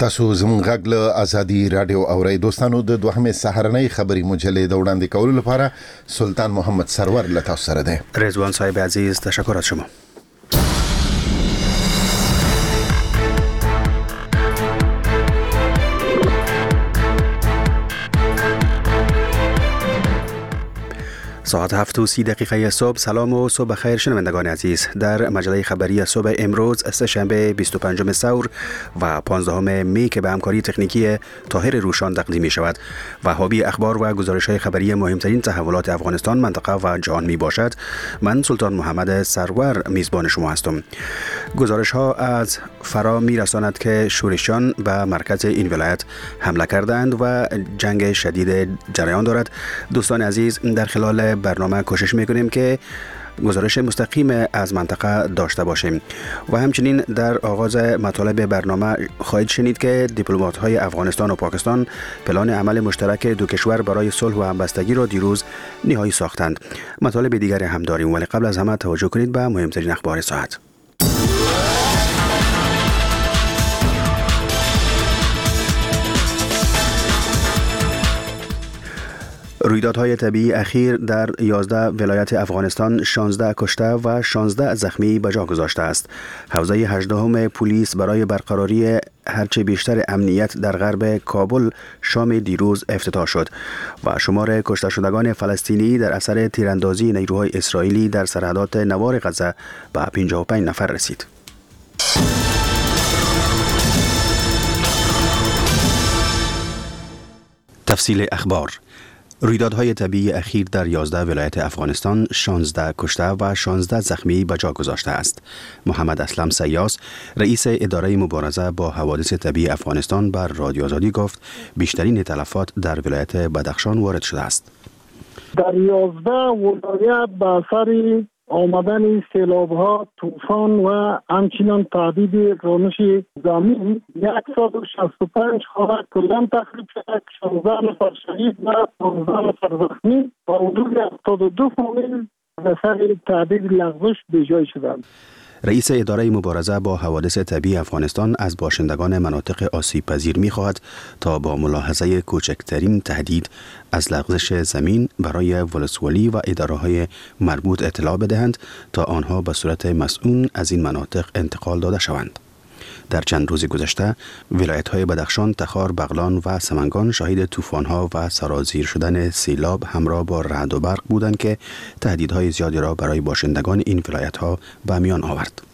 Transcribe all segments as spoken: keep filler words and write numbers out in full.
تاسو زموږ غږ له ازادي رادیو اورئ. دوستانو د دوهمې سهارنۍ خبري مجلې د وړاندې کولو لپاره سلطان محمد سرور له تاسو سره دی. رضوان صاحب عزیز، تشکر از شما. ساعت هفت و سی دقیقه صبح. سلام و صبح خیر شنوندگان عزیز. در مجله خبری صبح امروز سه‌شنبه بیست و پنجم ثور و پانزدهم می که به همکاری تکنیکی طاهر روشان تقدیم می شود و حاوی اخبار و گزارش های خبری مهمترین تحولات افغانستان، منطقه و جهان می باشد. من سلطان محمد سرور میزبان شما هستم. گزارش ها از فرا می رساند که شورشیان به مرکز این ولایت حمله کردند و جنگ شدید جریان دارد. دوستان عزیز، در خلال برنامه کوشش میکنیم که گزارش مستقیم از منطقه داشته باشیم و همچنین در آغاز مطالب برنامه خواهید شنید که دیپلمات‌های افغانستان و پاکستان پلان عمل مشترک دو کشور برای صلح و همبستگی را دیروز نهایی ساختند. مطالب دیگری هم داریم، ولی قبل از همه توجه کنید به مهمترین اخبار ساعت. رویدادهای طبیعی اخیر در یازده ولایت افغانستان شانزده کشته و شانزده زخمی به جا گذاشته است. حوزه هجدهم پلیس برای برقراری هرچه بیشتر امنیت در غرب کابل شام دیروز افتتاح شد و شمار کشته شدگان فلسطینی در اثر تیراندازی نیروهای اسرائیلی در سرحدات نوار غزه به پنجاه و پنج نفر رسید. تفصیل اخبار. رویدادهای طبیعی اخیر در یازده ولایت افغانستان شانزده کشته و شانزده زخمی به جا گذاشته است. محمد اسلم سیاس، رئیس اداره مبارزه با حوادث طبیعی افغانستان، بر رادیو آزادی گفت بیشترین تلفات در ولایت بدخشان وارد شده است. در یازده ولایت به اثر آمدن سیلاب‌ها، طوفان و همچنین تهدید رانش زمین صد و شصت و پنج خانه کلاً تخریب شده، شانزده نفر شهید و پانزده نفر زخمی و حدود هفتاد و دو فامیل به اثر تهدید لغزش بی‌جای شدند. رئیس اداره مبارزه با حوادث طبیعی افغانستان از باشندگان مناطق آسیب پذیر می خواهد تا با ملاحظه کوچکترین تهدید از لغزش زمین برای ولسوالی و اداره های مربوط اطلاع بدهند تا آنها به صورت مسئول از این مناطق انتقال داده شوند. در چند روز گذشته ولایت‌های بدخشان، تخار، بغلان و سمنگان شاهد طوفان‌ها و سرازیر شدن سیلاب همراه با رعد و برق بودند که تهدیدهای زیادی را برای باشندگان این ولایت‌ها به میان آورد.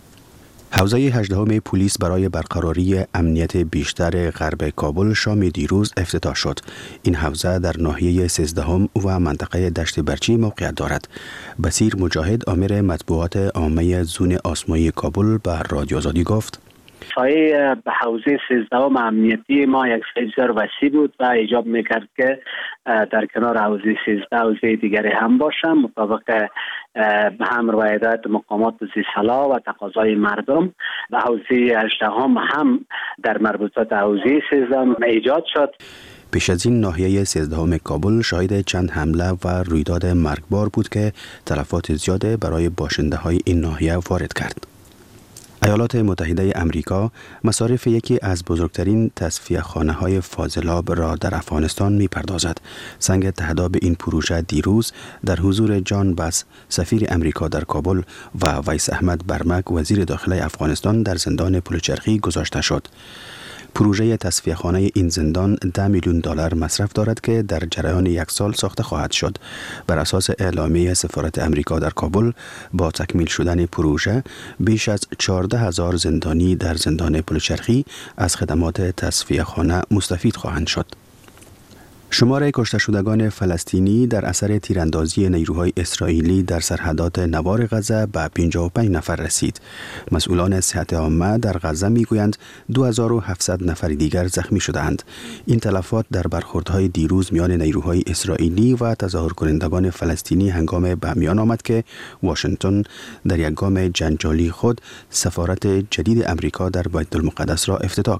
حوزه هجدهم پلیس برای برقراری امنیت بیشتر غرب کابل شام دیروز افتتاح شد. این حوزه در ناحیه سیزدهم و منطقه دشت برچی موقعیت دارد. بصیر مجاهد، آمر مطبوعات عامه زون آسمایی کابل، به رادیو آزادی گفت سایه به حوزه سیزدهم امنیتی ما یک سیزدار وسیع بود و ایجاب میکرد که در کنار حوزه سیزده حوزه دیگری هم باشم مطابق هم روایدات مقامات زیرسالا و تقاضای مردم. و حوزه هجدهم هم در مربوطات حوزه سیزدهم ایجاد شد. پیش از این ناحیه سیزدهم کابل شاهد چند حمله و رویداد مرگبار بود که تلفات زیاده برای باشنده های این ناحیه وارد کرد. ایالات متحده امریکا مصارف یکی از بزرگترین تصفیه خانه های فاضلاب را در افغانستان می پردازد. سنگ تهداب این پروژه دیروز در حضور جان بس، سفیر امریکا در کابل، و ویس احمد برمک، وزیر داخلی افغانستان، در زندان پلچرخی گذاشته شد. پروژه تصفیه خانه این زندان ده میلیون دلار مصرف دارد که در جریان یک سال ساخته خواهد شد. بر اساس اعلامیه سفارت امریکا در کابل، با تکمیل شدن پروژه بیش از چهارده هزار زندانی در زندان پلچرخی از خدمات تصفیه خانه مستفید خواهند شد. شمار کشته شدگان فلسطینی در اثر تیراندازی نیروهای اسرائیلی در سرحدات نوار غزه به پنجاه و پنج نفر رسید. مسئولان صحت عامه در غزه میگویند دو هزار و هفتصد نفر دیگر زخمی شدند. این تلفات در برخوردهای دیروز میان نیروهای اسرائیلی و تظاهر کنندگان فلسطینی هنگام به میان آمد که واشنگتن در یک گام جنجالی خود سفارت جدید امریکا در بیت المقدس را افتتاح کرد.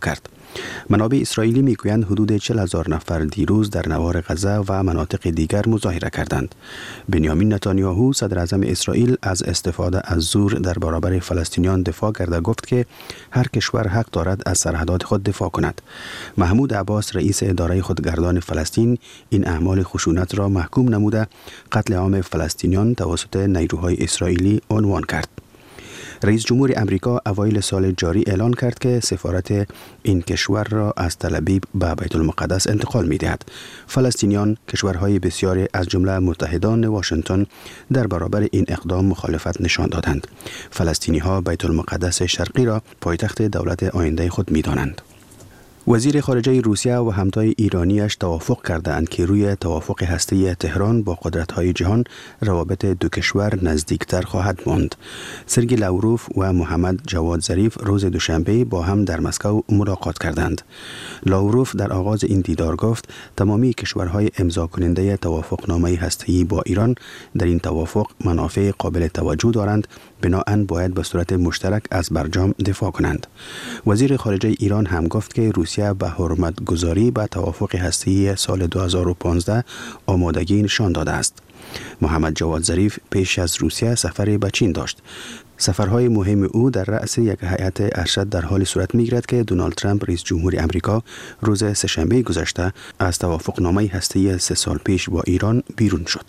منابع اسرائیلی میگویند حدود چهل هزار نفر دیروز در نوار غزه و مناطق دیگر مظاهره کردند. بنیامین نتانیاهو صدر اعظم اسرائیل از استفاده از زور در برابر فلسطینیان دفاع کرده گفت که هر کشور حق دارد از سرحدات خود دفاع کند. محمود عباس رئیس اداره خودگردان فلسطین این اعمال خشونت را محکوم نموده قتل عام فلسطینیان توسط نیروهای اسرائیلی عنوان کرد. رئیس جمهور امریکا اوایل سال جاری اعلان کرد که سفارت این کشور را از تل ابیب به بیت المقدس انتقال می دهد. فلسطینیان کشورهای بسیاری از جمله متحدان واشنگتن در برابر این اقدام مخالفت نشان دادند. فلسطینی ها بیت المقدس شرقی را پایتخت دولت آینده خود می دانند. وزیر خارجه روسیه و همتای ایرانیش توافق کردند که روی توافق هسته‌ای تهران با قدرت‌های جهان روابط دو کشور نزدیکتر خواهد ماند. سرگئی لاوروف و محمد جواد ظریف روز دوشنبه با هم در مسکو ملاقات کردند. لاوروف در آغاز این دیدار گفت تمامی کشورهای امضا کننده توافقنامه هسته‌ای با ایران در این توافق منافع قابل توجه دارند، بنابراین باید به صورت مشترک از برجام دفاع کنند. وزیر خارجه ایران هم گفت که روسیه به حرمت گذاری به توافق هسته‌ای سال دو هزار و پانزده آمادگی نشان داده است. محمد جواد ظریف پیش از روسیه سفری به چین داشت. سفرهای مهم او در رأس یک هیئت ارشد در حال صورت می‌گیرد که دونالد ترامپ رئیس جمهور امریکا روز سه‌شنبه گذشته از توافقنامه هسته‌ای سه سال پیش با ایران بیرون شد.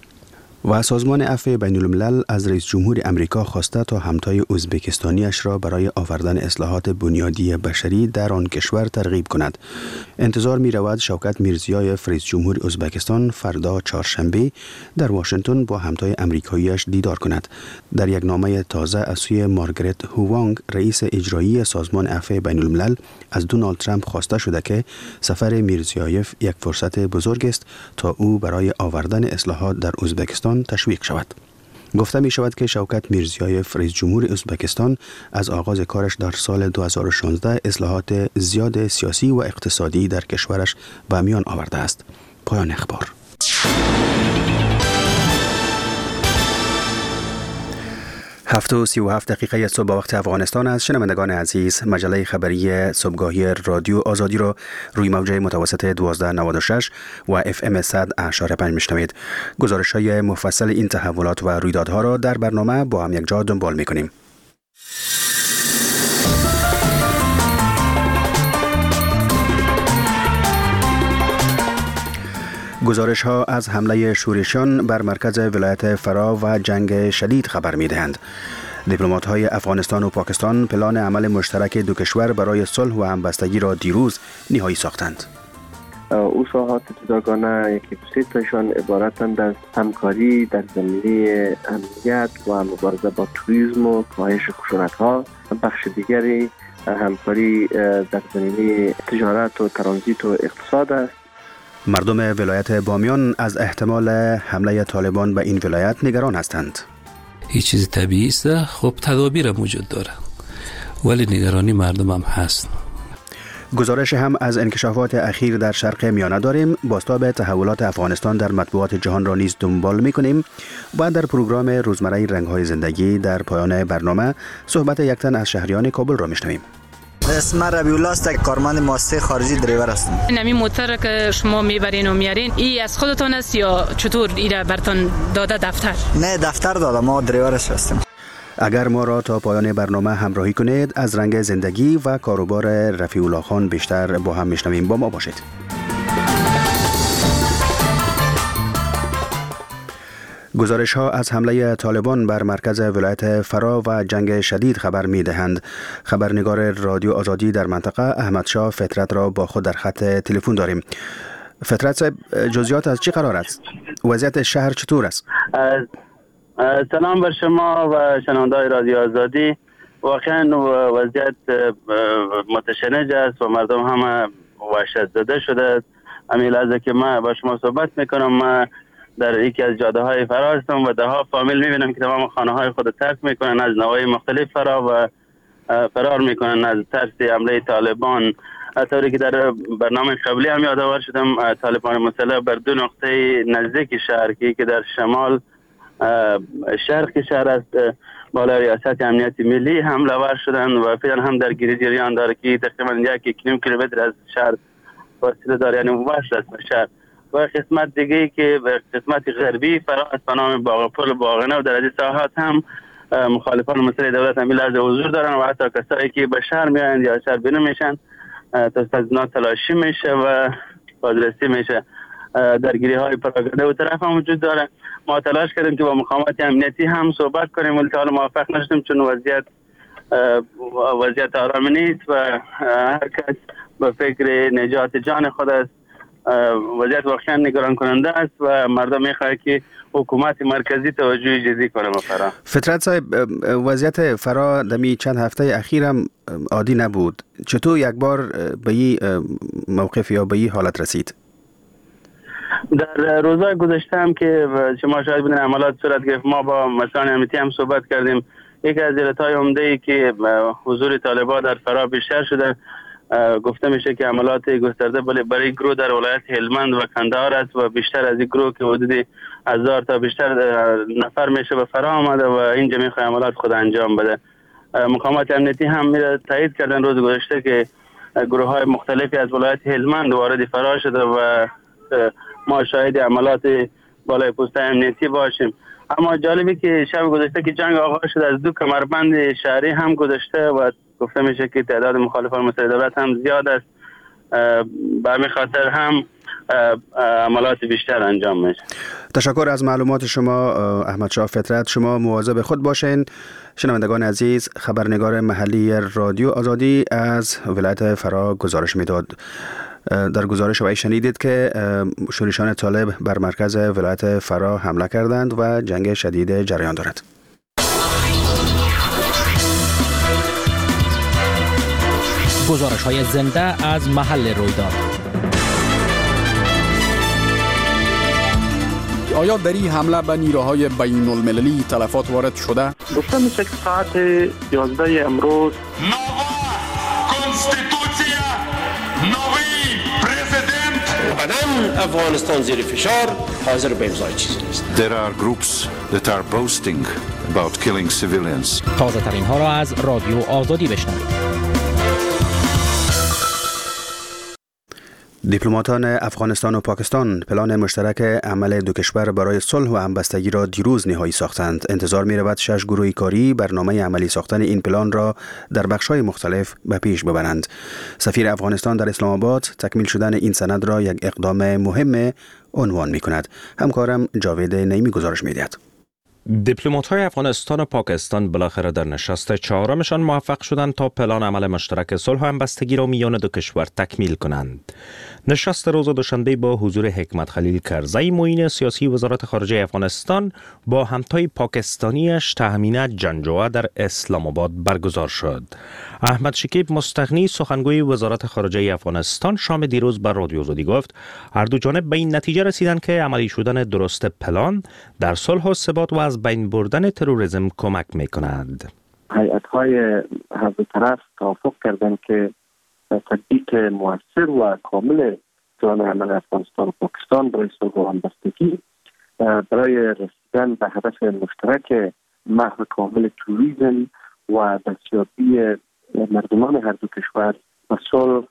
و سازمان عفو بین الملل از رئیس جمهور امریکا خواسته تا همتای ازبکستانیش را برای آوردن اصلاحات بنیادی بشری در آن کشور ترغیب کند. انتظار می رود شوکت میرزیایف رئیس جمهور ازبکستان فردا چهارشنبه در واشنگتن با همتای امریکاییش دیدار کند. در یک نامه تازه از سوی مارگرت هوانگ رئیس اجرایی سازمان عفو بین الملل از دونالد ترامپ خواسته شده که سفر میرزیایف یک فرصت بزرگ است تا او برای آوردن اصلاحات در ازبکستان تشویق شود. گفته می شود که شوکت میرزیایف رئیس جمهور ازبکستان از آغاز کارش در سال دو هزار و شانزده اصلاحات زیاد سیاسی و اقتصادی در کشورش به میان آورده است. پایان اخبار. هفت و سی و هفت دقیقه صبح وقت افغانستان است. شنوندگان عزیز، مجله خبری صبحگاهی رادیو آزادی را روی موجه متوسط دوازده نود و شش و اف ام صد اشاره پنج میشنوید. گزارش های مفصل این تحولات و رویدادها را در برنامه با هم یک جا دنبال میکنیم. گزارش ها از حمله شورشیان بر مرکز ولایت فرا و جنگ شدید خبر می دهند. دیپلمات های افغانستان و پاکستان پلان عمل مشترک دو کشور برای صلح و همبستگی را دیروز نهایی ساختند. او ساحات جداگانه یکی دو سه تاشان عبارتند از همکاری در زمینه امنیت و مبارزه با توریسم و کاهش خشونت ها. بخش دیگری همکاری در زمینه تجارت و ترانزیت و اقتصاد است. مردم ولایت بامیان از احتمال حمله طالبان به این ولایت نگران هستند. هیچ چیز طبیعی است، خب تدابیر موجود داره، ولی نگرانی مردم هم هست. گزارش هم از انکشافات اخیر در شرق میانه داریم. بازتاب تحولات افغانستان در مطبوعات جهان را نیز دنبال می‌کنیم و در پروگرام روزمره رنگ‌های زندگی در پایان برنامه صحبت یک تن از شهریان کابل را می‌شنویم. اسم ربیع الله است، کارمند مؤسسه خارجی دریور هستم. این موتر که شما میبرین و میارین ای از خودتون است یا چطور ایره برتون داده دفتر؟ نه دفتر داده، ما دریورش هستیم. اگر ما را تا پایان برنامه همراهی کنید از رنگ زندگی و کاروبار رفیع الله خان بیشتر با هم میشنویم. با ما باشید. گزارش ها از حمله طالبان بر مرکز ولایت فرا و جنگ شدید خبر می دهند. خبرنگار رادیو آزادی در منطقه احمد شاه فطرت را با خود در خط تلفن داریم. فطرت صاحب، جزئیات از چی قرار است؟ وضعیت شهر چطور است؟ سلام بر شما و شنوندگان رادیو آزادی. واقعا وضعیت متشنج است و مردم هم وحشت زده شده. همین لحظه که من با شما صحبت میکنم، من در یکی از جاده های فرا هستم و ده ها فامیل میبینم که تمام خانه های خود ترک میکنن، از نواحی مختلف فرا و فرار میکنن از ترس حمله طالبان. طوری که در برنامه قبلی هم یادآور شدم، طالبان مسلح بر دو نقطه نزدیک شهر که در شمال شرق شهر است بالای ریاست امنیت ملی حمله ور شدن و فعلا هم در گیری جریان داره که تقریبا یک یک نیم کیلومتر از شهر فاصله داره، یعنی مباشر از شهر. و قسمت دیگه که به قسمت غربی فراز به نام باغپل باغنه و در این ساحات هم مخالفان مسئله دولت هم لحظه حضور دارن و حتی کسایی که به شهر میایند یا شهر بینو میشن تستازنا تلاشی میشه و بازرسی میشه. درگیری های پراگنده و طرف هم وجود داره. ما تلاش کردیم که با مقامات امنیتی هم صحبت کنیم ولی تا حالا موفق نشدیم چون وضعیت وضعیت آرام نیست و هر کس به فکر نجات جان خود است. وضعیت واقعا نگران کننده است و مردم میخواد که حکومت مرکزی توجه جدی کنه به فرا. فطرت صاحب، وضعیت فرا دمی چند هفته اخیر هم عادی نبود. چطور یک بار به این موقف یا به این حالت رسید؟ در روزهای گذشته هم که شما شاید بودین عملیات صورت گرفت، ما با مسئولان امنیتی هم صحبت کردیم. یکی از علتهای عمده ای که حضور طالبان در فرا بیشتر شده، گفته میشه که عملیات گسترده برای گروه در ولایت هلمند و کندهار است و بیشتر از این گروه که حدود هزار تا بیشتر نفر میشه به فرا آمده و اینجا میخواد عملیات خود انجام بده. مقامات امنیتی هم میره تایید کردن روز گذشته که گروه های مختلفی از ولایت هلمند وارد فرا شده و ما شاهد عملیات بالای پست امنیتی باشیم. اما جالبی که شب گذشته که جنگ آغاز شد از دو کمربند شهری هم گذشته و گفته میشه که تعداد مخالفان مسئله دولت هم زیاد است. به همین خاطر هم عملیات بیشتر انجام میشه. تشکر از معلومات شما احمد شاه فطرت. شما مواظب خود باشین. شنوندگان عزیز، خبرنگار محلی رادیو آزادی از ولایت فرا گزارش میداد. در گزارش وی شنیدید که شورشان طالب بر مرکز ولایت فرا حمله کردند و جنگ شدید جریان دارد. گزارش های زنده از محل رویداد. آیا در این حمله به نیروهای بین المللی تلفات وارد شده؟ گفته میشه که ساعت یازده امروز افغانستان زیر فشار حاضر به امضای چیزی نیست. There are groups that are boasting about killing civilians. تازه ترین ها را از رادیو آزادی بشنوید. دیپلماتان افغانستان و پاکستان پلان مشترک عمل دو کشور برای صلح و همبستگی را دیروز نهایی ساختند. انتظار می رود شش گروه کاری برنامه عملی ساختن این پلان را در بخش‌های مختلف به پیش ببرند. سفیر افغانستان در اسلام آباد تکمیل شدن این سند را یک اقدام مهم عنوان می کند. همکارم جاوید نعیمی گزارش می دهد. دیپلمات‌های افغانستان و پاکستان بالاخره در نشست چهارمشان موفق شدند تا پلان عمل مشترک صلح و همبستگی را میان دو کشور تکمیل کنند. نشست روز دوشنبه با حضور حکمت خلیل کرزی معین سیاسی وزارت خارجه افغانستان با همتای پاکستانیش تهمینه جنجوعه در اسلام آباد برگزار شد. احمد شکیب مستغنی سخنگوی وزارت خارجه افغانستان شام دیروز بر رادیو آزادی گفت هر دو جانب به این نتیجه رسیدند که عملی شدن درست پلان در صلح و ثبات و از بین بردن تروریسم کمک می‌کند. هیئت‌های هر دو طرف توافق کردند که تطبیق مؤثر و کامل پلان عمل افغانستان و پاکستان برای صلح و همبستگی برای رسیدن به هدف مشترک محو کامل تروریسم و دستیابی مردمان هر دو کشور به صلح،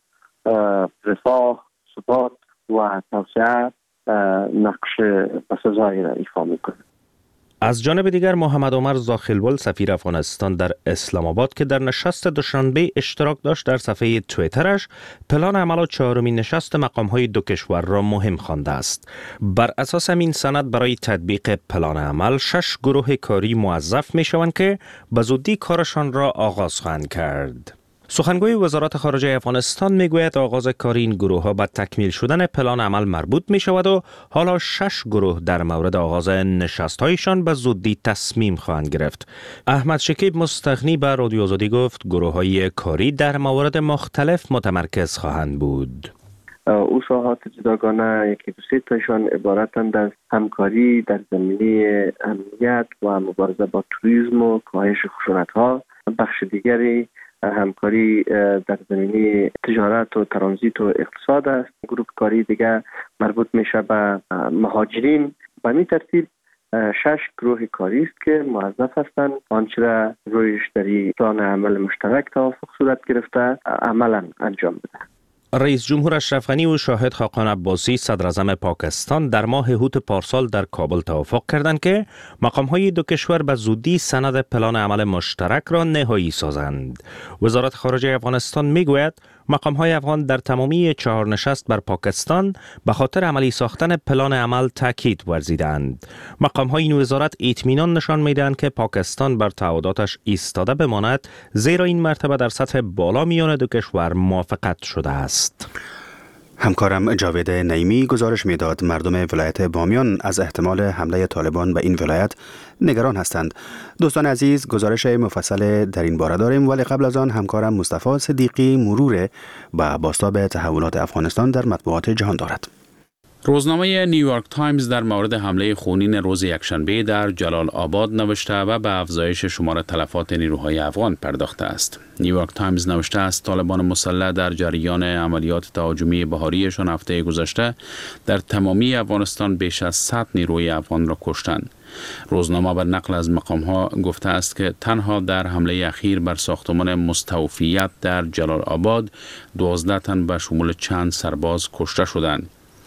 رفاه، ثبات و توسعه نقش بسزایی را ایفا می‌کند. از جانب دیگر محمد عمر زاخلول سفیر افغانستان در اسلام آباد که در نشست دوشنبه اشتراک داشت در صفحه توییترش پلان عمل چهارمین نشست مقام‌های دو کشور را مهم خوانده است. بر اساس همین سند برای تطبیق پلان عمل شش گروه کاری موظف می‌شوند که به زودی کارشان را آغاز خواهند کرد. سخنگوی وزارت خارجه افغانستان میگوید آغاز کار این گروه ها به تکمیل شدن پلان عمل مربوط می شود و حالا شش گروه در مورد آغاز نشست هایشان به زودی تصمیم خواهند گرفت. احمد شکیب مستغنی به رادیو آزادی گفت گروه های کاری در موارد مختلف متمرکز خواهند بود. او ساحات جداگانه یکی دو سه تاشان عبارتند از همکاری در زمینه امنیت و مبارزه با توریسم و کاهش خشونت‌ها. بخش دیگری همکاری در زمینه تجارت و ترانزیت و اقتصاد است. گروه کاری دیگر مربوط میشه به مهاجرین. به این ترتیب شش گروه کاری است که موظف هستند آنچه را رویش در پلان عمل مشترک توافق صورت گرفته عملا انجام بدهند. رئیس جمهور اشرف غنی و شاهد خاقان عباسی صدر اعظم پاکستان در ماه اوت پارسال در کابل توافق کردند که مقام‌های دو کشور به زودی سند پلان عمل مشترک را نهایی سازند. وزارت خارجه افغانستان میگوید مقام‌های افغان در تمامی چهار نشست بر پاکستان به خاطر عملی ساختن پلان عمل تاکید ورزیدند. مقام‌های این وزارت اطمینان نشان میدهند که پاکستان بر تعهداتش ایستاده بماند، زیرا این مرتبه در سطح بالا میان دو کشور موافقت شده است. همکارم جاوید نعیمی گزارش میداد مردم ولایت بامیان از احتمال حمله طالبان به این ولایت نگران هستند. دوستان عزیز، گزارش مفصل در این باره داریم، ولی قبل از آن همکارم مصطفی صدیقی مرور به بازتاب تحولات افغانستان در مطبوعات جهان دارد. روزنامه نیویورک تایمز در مورد حمله خونین روز یکشنبه در جلال آباد نوشته و به افزایش شمار تلفات نیروهای افغان پرداخته است. نیویورک تایمز نوشته است طالبان مسلح در جریان عملیات تهاجمی بهاریشان هفته گذشته در تمامی افغانستان بیش از صد نیروی افغان را کشتند. روزنامه بر نقل از مقام‌ها گفته است که تنها در حمله اخیر بر ساختمان مستوفیت در جلال آباد دوازده تن به شمول چند سرباز کشته شدند.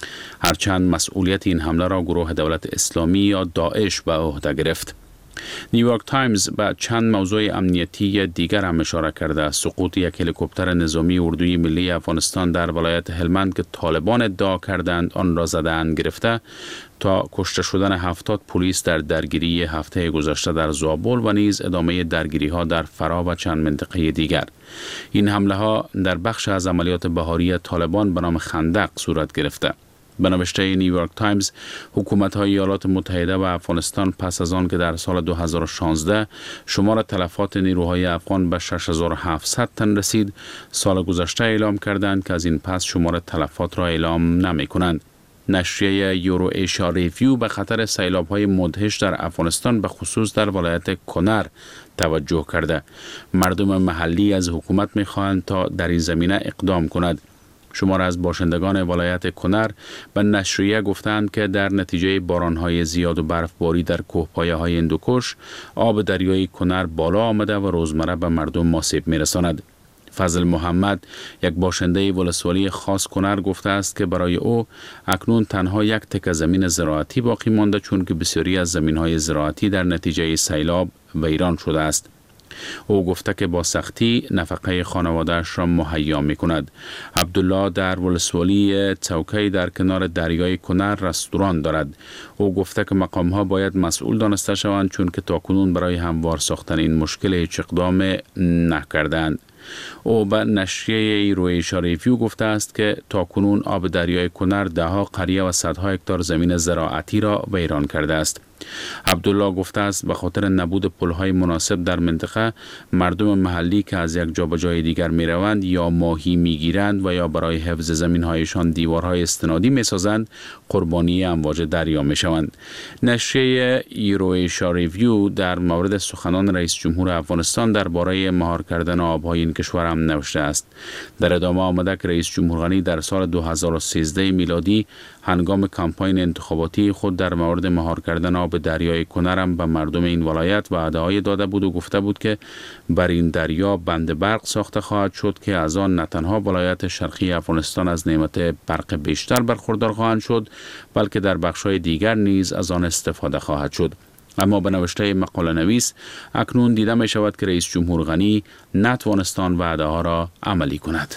هرچند مسئولیت این حمله را گروه دولت اسلامی یا داعش به عهده گرفت. نیویورک تایمز به چند موضوع امنیتی دیگر هم اشاره کرده. سقوط یک هلیکوپتر نظامی اردوی ملی افغانستان در ولایت هلمند که طالبان ادعا کردند آن را زده‌اند گرفته تا کشته شدن هفتاد پلیس در درگیری هفته گذشته در زابل و نیز ادامه درگیری ها در فرا و چند منطقه دیگر. این حمله ها در بخش از عملیات بهاری طالبان به نام خندق صورت گرفته. به نوشته نیویورک تایمز، حکومت‌های ایالات متحده و افغانستان پس از آن که در سال دو هزار و شانزده شمار تلفات نیروهای افغان به شش هزار و هفتصد تن رسید، سال گذشته اعلام کردند که از این پس شمار تلفات را اعلام نمی‌کنند. نشریه یورو ایشیا ریویو به خطر سیلاب‌های مدهش در افغانستان به خصوص در ولایت کنر توجه کرده. مردم محلی از حکومت می‌خواهند تا در این زمینه اقدام کند. شمار از باشندگان ولایت کنر به نشریه گفتند که در نتیجه بارانهای زیاد و برفباری در کوهپایه‌های هندوکش آب دریای کنر بالا آمده و روزمره به مردم آسیب می‌رساند. فضل محمد، یک باشنده ولسوالی خاص کنر، گفته است که برای او اکنون تنها یک تکه زمین زراعتی باقی مانده، چون که بسیاری از زمین‌های زراعتی در نتیجه سیلاب ویران شده است. او گفته که با سختی نفقه خانواده‌اش را مهیا می‌کند. عبدالله در ولسوالی چوکی در کنار دریای کنر رستوران دارد. او گفته که مقام‌ها باید مسئول دانسته شوند، چون که تاکنون برای هموار ساختن این مشکل هیچ اقدام نکردند. او به نشریه روی ریویو گفته است که تاکنون آب دریای کنر دهها قریه و صدها هکتار زمین زراعتی را ویران کرده است. عبدالله گفته است به خاطر نبود پل‌های مناسب در منطقه، مردم محلی که از یک جا به جای دیگر می روند یا ماهی می گیرند و یا برای حفظ زمین‌هایشان دیوارهای استنادی می سازند، قربانی امواج دریا می شوند. نشریه ایرویشا ریویو در مورد سخنان رئیس جمهور افغانستان درباره مهار کردن آب‌های این کشور هم نوشته است. در ادامه آمده که رئیس جمهور غنی در سال دو هزار و سیزده میلادی هنگام کمپاین انتخاباتی خود در مورد مهار کردن آب دریای کنرم به مردم این ولایت وعده‌های داده بود و گفته بود که بر این دریا بند برق ساخته خواهد شد که از آن نه تنها ولایت شرقی افغانستان از نعمت برق بیشتر برخوردار خواهند شد، بلکه در بخش‌های دیگر نیز از آن استفاده خواهد شد. اما به نوشته مقاله نویس، اکنون دیده می شود که رئیس جمهور غنی نتوانستان وعده ها را عملی کند.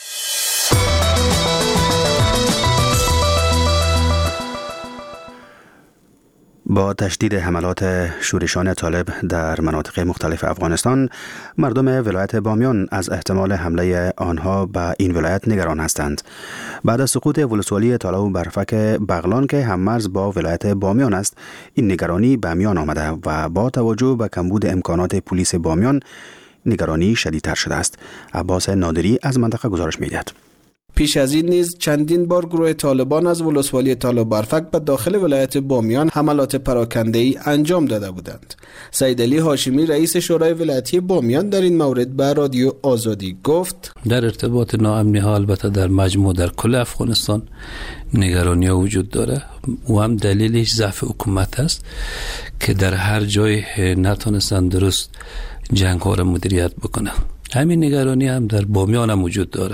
با تشدید حملات شورشان طالب در مناطق مختلف افغانستان، مردم ولایت بامیان از احتمال حمله آنها به این ولایت نگران هستند. بعد از سقوط ولسوالی تاله و برفک بغلان که هممرز با ولایت بامیان است، این نگرانی به میان آمده و با توجه به کمبود امکانات پلیس بامیان، نگرانی شدیدتر شده است. عباس نادری از منطقه گزارش می‌دهد. پیش از این نیز چندین بار گروه طالبان از ولسوالی تالابرفک به داخل ولایت بامیان حملات پراکنده‌ای انجام داده بودند. سید علی هاشمی رئیس شورای ولایتی بامیان در این مورد به رادیو آزادی گفت: در ارتباط ناامنی ها البته در مجموع در کل افغانستان نگرانی وجود داره و هم دلیلش ضعف حکومت است که در هر جای نتونستن درست جنگ ها را مدیریت بکنن. همین نگرانی هم در بامیان هم وجود داره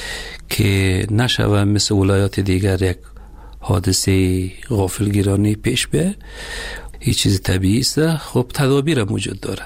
که نشوه مثل ولایات دیگر یک حادثه غافلگیرانی پیش بیه. هیچ چیز طبیعی است. خب تدابیر هم وجود داره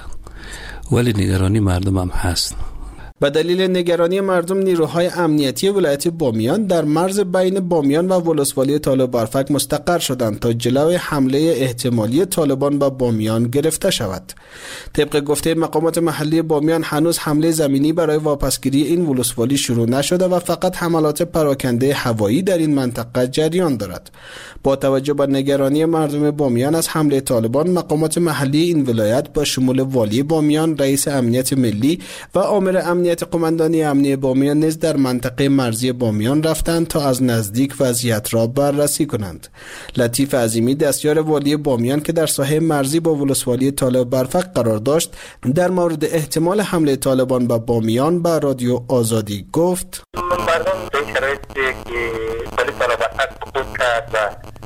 ولی نگرانی مردم هم هست. به دلیل نگرانی مردم نیروهای امنیتی ولایت بامیان در مرز بین بامیان و ولسوالی تالابرفک مستقر شدند تا جلوی حمله احتمالی طالبان به بامیان گرفته شود. طبق گفته مقامات محلی بامیان هنوز حمله زمینی برای واپسگیری این ولسوالی شروع نشده و فقط حملات پراکنده هوایی در این منطقه جریان دارد. با توجه به نگرانی مردم بامیان از حمله طالبان، مقامات محلی این ولایت با شمول والی بامیان، رئیس امنیت ملی و آمر امنیت قماندانی امنیه بامیان نیز در منطقه مرزی بامیان رفتند تا از نزدیک وضعیت را بررسی کنند. لطیف عظیمی دستیار والی بامیان که در ساحه مرزی با ولسوالی تالابرفک قرار داشت، در مورد احتمال حمله طالبان به بامیان به رادیو آزادی گفت: مردم به شرایطی که ولی تالابرفک سقوط کرد و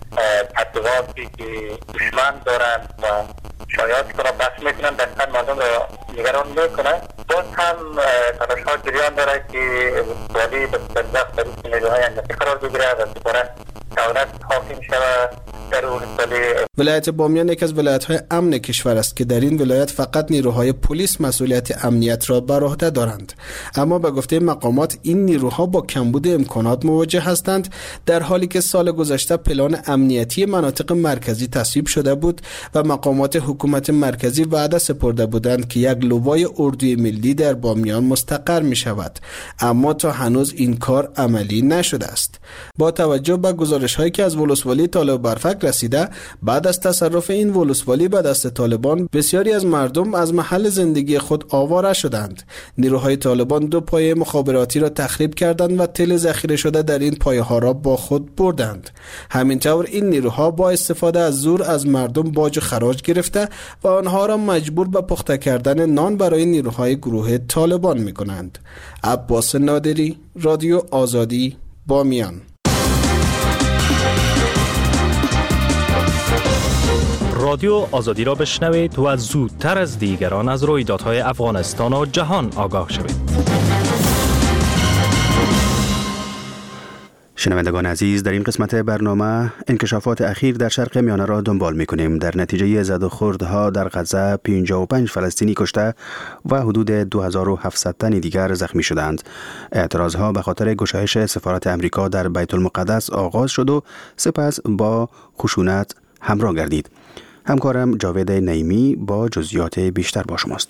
تبلیغاتی که دشمن دارند و شایعاتی که را بحث میکنن دقیقا مردم را نگران میکنن. باز هم تلاش ها جریان داره که والی به برزخ در این نیروهای امنیتی قرار بگیره و دوباره دولت حاکم شود در ولسوالی. ولایت بامیان یک از ولایت‌های امن کشور است که در این ولایت فقط نیروهای پلیس مسئولیت امنیت را بر عهده دارند. اما به گفته مقامات این نیروها با کمبود امکانات مواجه هستند، در حالی که سال گذشته پلان امنیتی مناطق مرکزی تصویب شده بود و مقامات حکومت مرکزی وعده سپرده بودند که یک لوای اردوی ملی در بامیان مستقر می شود، اما تا هنوز این کار عملی نشده است. با توجه به گزارش‌هایی که از ولسوالی تالابرفک رسیده، بعد از تصرف این ولسوالی به دست طالبان، بسیاری از مردم از محل زندگی خود آواره شدند. نیروهای طالبان دو پایه مخابراتی را تخریب کردند و تل ذخیره شده در این پایه‌ها را با خود بردند. همینطور این نیروها با استفاده از زور از مردم باج و خراج گرفته و آنها را مجبور به پخته کردن نان برای نیروهای گروه طالبان می‌کنند. عباس نادری، رادیو آزادی، بامیان. رادیو آزادی را بشنوید و زودتر از دیگران از رویدادهای افغانستان و جهان آگاه شوید. شنوندگان عزیز، در این قسمت برنامه انکشافات اخیر در شرق میانه را دنبال می‌کنیم. در نتیجه زد و خوردها در غزه پنجاه و پنج فلسطینی کشته و حدود دو هزار و هفتصد تن دیگر زخمی شدند. اعتراضها به خاطر گشایش سفارت امریکا در بیت المقدس آغاز شد و سپس با خشونت همراه گردید. همکارم جاوید نعیمی با جزئیات بیشتر با شماست.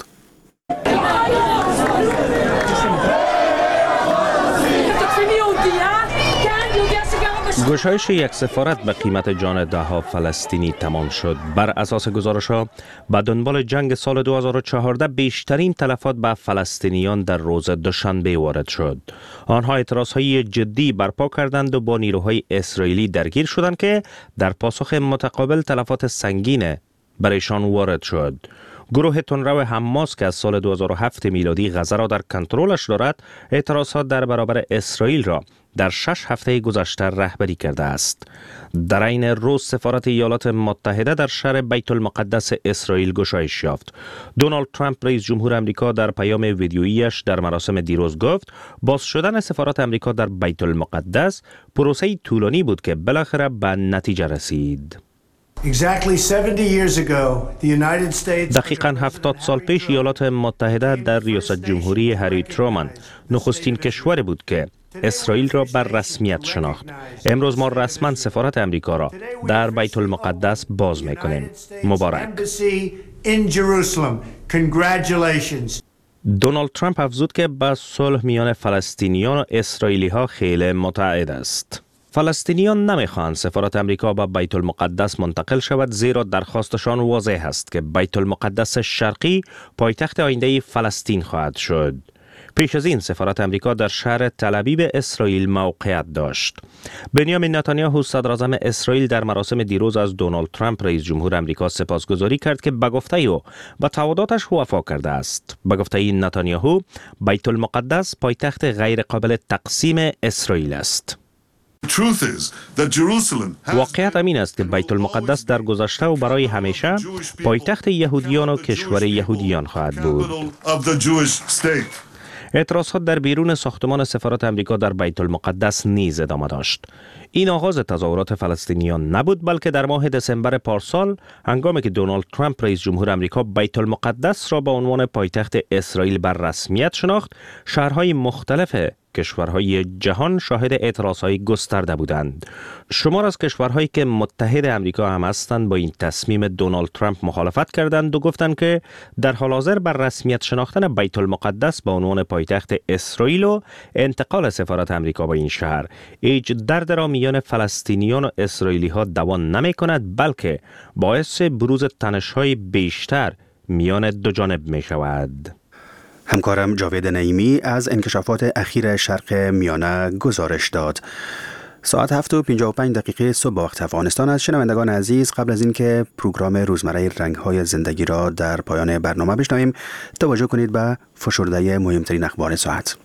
گشایش یک سفارت به قیمت جان ده ها فلسطینی تمام شد. بر اساس گزارش‌ها به دنبال جنگ سال دو هزار و چهارده بیشترین تلفات به فلسطینیان در روز دوشنبه وارد شد. آنها اعتراضهای جدی برپا کردند و با نیروهای اسرائیلی درگیر شدند که در پاسخ متقابل تلفات سنگین برایشان وارد شد. گروه تندرو حماس که از سال دو هزار و هفت میلادی غزه را در کنترلش دارد، اعتراضات در برابر اسرائیل را در شش هفته گذشته رهبری کرده است. در این روز سفارت ایالات متحده در شهر بیت المقدس اسرائیل گشایش یافت. دونالد ترامپ رئیس جمهور امریکا در پیام ویدیوییش در مراسم دیروز گفت باز شدن سفارت امریکا در بیت المقدس پروسه‌ای طولانی بود که بالاخره به نتیجه رسید. دقیقاً هفتاد سال پیش ایالات متحده در ریاست جمهوری هری ترومن نخستین کشوری بود که اسرائیل را بر رسمیت شناخت. امروز ما رسما سفارت امریکا را در بیت المقدس باز می‌کنیم. مبارک. دونالد ترامپ افزود که با صلح میان فلسطینیان و اسرائیلی ها خیلی متعهد است. فلسطینیان نمیخواهند سفارت امریکا به بیت المقدس منتقل شود، زیرا درخواستشان واضح است که بیت المقدس شرقی پایتخت آینده فلسطین خواهد شد. پیش از این سفارت امریکا در شهر تل‌آویو اسرائیل موقعیت داشت. بنیامین نتانیاهو صدراعظم اسرائیل در مراسم دیروز از دونالد ترامپ رئیس جمهور امریکا سپاسگزاری کرد که به گفته او و تعهداتش وفا کرده است. به گفته نتانیاهو بیت المقدس پایتخت غیر قابل تقسیم اسرائیل است. واقعیت امین است که بیت المقدس در گذشته و برای همیشه پایتخت یهودیان و کشور یهودیان خواهد بود. اعتراضات در بیرون ساختمان سفارت امریکا در بیت المقدس نیز ادامه داشت. این آغاز تظاهرات فلسطینیان نبود، بلکه در ماه دسامبر پارسال هنگامی که دونالد ترامپ رئیس جمهور امریکا بیت المقدس را به عنوان پایتخت اسرائیل بر رسمیت شناخت، شهرهای مختلف کشورهای جهان شاهد اعتراضهای گسترده بودند. شمار از کشورهایی که متحد امریکا هم هستند با این تصمیم دونالد ترامپ مخالفت کردند و گفتند که در حال حاضر بر رسمیت شناختن بیت المقدس به عنوان پایتخت اسرائیل و انتقال سفارت امریکا به این شهر هیچ درد را میان فلسطینیان و اسرائیلی ها دوان نمی کند، بلکه باعث بروز تنش‌های بیشتر میان دو جانب می شود. همکارم جاوید نعیمی از انکشافات اخیر شرق میانه گزارش داد. ساعت هفت و پنجاه و پنج دقیقه صبح وقت افغانستان است. شنوندگان عزیز، قبل از اینکه پروگرام روزمره رنگ‌های زندگی را در پایان برنامه بشنویم، توجه کنید به فشرده مهمترین اخبار ساعت.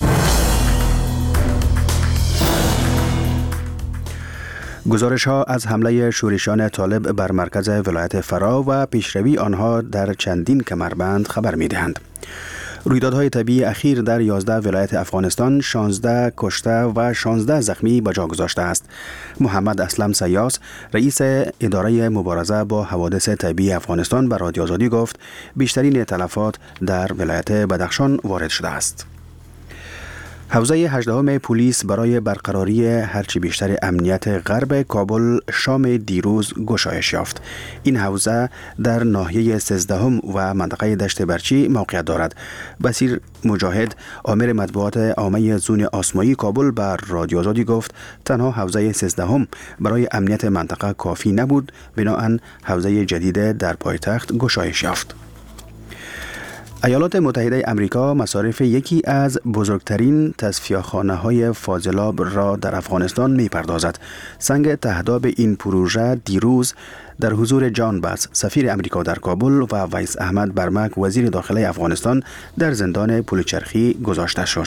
گزارش ها از حمله شورشیان طالب بر مرکز ولایت فرا و پیشروی آنها در چندین کمربند خبر می دهند. رویدادهای طبیعی اخیر در یازده ولایت افغانستان شانزده کشته و شانزده زخمی به جا گذاشته است. محمد اسلم سیاس، رئیس اداره مبارزه با حوادث طبیعی افغانستان، به رادیو آزادی گفت بیشترین تلفات در ولایت بدخشان وارد شده است. حوزه هجدهم پلیس برای برقراری هرچی بیشتر امنیت غرب کابل شام دیروز گشایش یافت. این حوزه در ناحیه سیزدهم و منطقه دشت برچی موقعیت دارد. بصیر مجاهد، آمر مطبوعات عامه زون آسمایی کابل، بر رادیو آزادی گفت تنها حوزه سیزدهم برای امنیت منطقه کافی نبود، بنابراین حوزه جدید در پایتخت گشایش یافت. ایالات متحده امریکا مصارف یکی از بزرگترین تصفیه‌خانه‌های فاضلاب را در افغانستان می‌پردازد. سنگ تهداب این پروژه دیروز در حضور جان باس، سفیر امریکا در کابل، و ویس احمد برمک، وزیر داخلی افغانستان، در زندان پلچرخی گذاشته شد.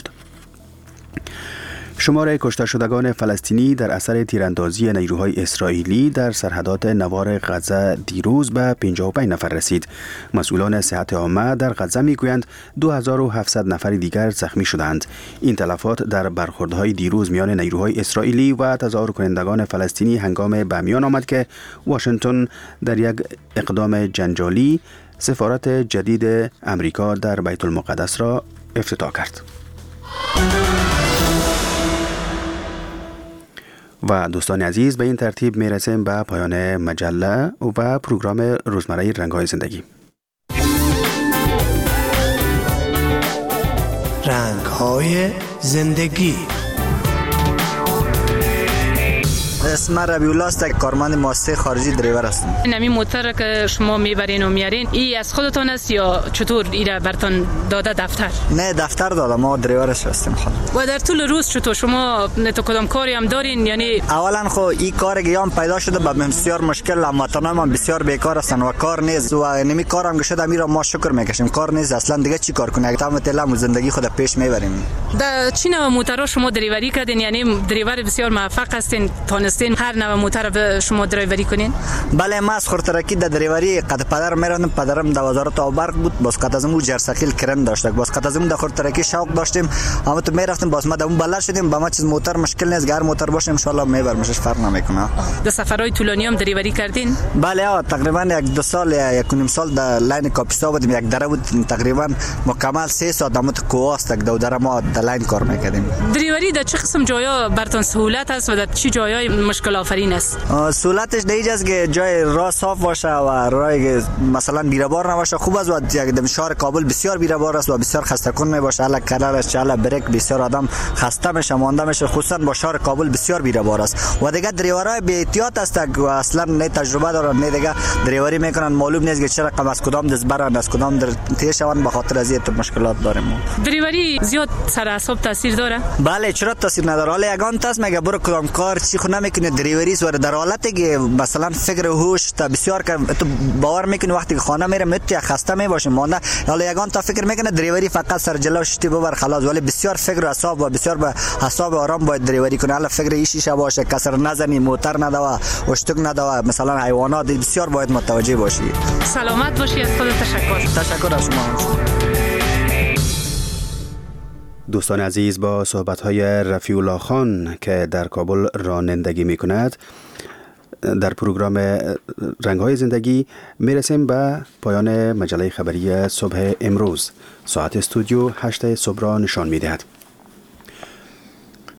شمار کشته شدگان فلسطینی در اثر تیراندازی نیروهای اسرائیلی در سرحدات نوار غزه دیروز به پنجاه و پنج نفر رسید. مسئولان صحت عامه در غزه میگویند دو هزار و هفتصد نفر دیگر زخمی شدند. این تلفات در برخوردهای دیروز میان نیروهای اسرائیلی و تظاهر کنندگان فلسطینی هنگام به میان آمد که واشنگتن در یک اقدام جنجالی سفارت جدید امریکا در بیت المقدس را افتتاح کرد. و دوستان عزیز، به این ترتیب می رسیم به پایان مجله و پروگرام روزمره رنگ‌های زندگی. رنگ‌های زندگی. اسم ربیع الله است، کارمند مؤسسه خارجی دریور هستم. نمی موتر که شما میبرین و میارین ای از خودتون است یا چطور ایره برتون داده دفتر؟ نه دفتر داده، ما دریورش هستیم خود. و در طول روز چطور شما تو کدام کاری هم دارین؟ یعنی اولا خو این کار گیام پیدا شده به بسیار مشکل، هموطنان ما بسیار بیکار هستن و کار نیست و نمی کارم گشته میرا ما شکر میکشیم. کار نیست اصلا، دیگه چی کار کنیم؟ تمام تلم زندگی خود پیش میبریم. در چی نوع موتورا شما دریوری کردین؟ یعنی دریور بسیار موفق هستین، تونستین هر نوع موتور به شما دریوری کنین؟ بله، ما از خورترکی در دریوری قد پدر میرم، پدرم در وزارت آبرق بود، باز قد از اون جرثقیل کرن داشت، باز قد از اون در خورترکی شوق داشتیم، اما تو میرفتیم، باز ما در اون بلد شدیم. با ما چیز موتور مشکل نیست، هر موتور باشه ان شاء الله میبرمش، فرق نمیکنه. در سفرهای طولانی هم دریوری کردین؟ بله، تقریبا یک دو سال یک نیم سال در لاین کاپیستا بودیم، یک دره بود تقریبا مکمل سه ساعت دمت کوست یک دو دره ما در لاین کار میکردیم. دریوری در چه قسم جایا براتون سهولت است و در چه جایای مشکل آفرین است. سهولتش دیگه است که جای راه صاف باشه و راه مثلا بیربار نباشه. خوب است و یک شهر کابل بسیار بیربار است و بسیار خسته کن می باشه. الا کنارش چاله بریک بسیار آدم خسته میشه مانده میشه، خصوصا با شهر کابل بسیار بیربار است. و دیگه دریورای بی احتیاط است و اصلا نه تجربه دارن نه دیگه دریوری میکنن، معلوم نیست که چرا از کدام دست برن از کدام در تیشون، به خاطر از این مشکلات داریم. دریوری زیاد سر اعصاب تاثیر داره؟ بله چرا تاثیر نداره. حالا یگان تاس میگه برو کدام کار چی خو نمیکنه دریوری است و در حالتی که مثلا فکر هوش تا بسیار که تو باور میکنی وقتی که خانه میره مت خسته میباشی مانده، حالا یگان تا فکر میکنه دریوری فقط سر جلو شتی ببر خلاص، ولی بسیار فکر و اعصاب و بسیار به اعصاب آرام باید دریوری کنه. حالا فکر ایشیشه باشه، کسر نزنی، موتر ندوا، اشتک ندوا، مثلا حیوانات بسیار باید متوجه باشی. سلامت باشی. از خود تشکر. تشکر از شما. دوستان عزیز، با صحبت‌های رفیع الله خان که در کابل رانندگی می‌کند در پروگرام رنگ‌های زندگی میرسیم به پایان مجله خبری صبح امروز. ساعت استودیو هشت صبح را نشان می‌دهد.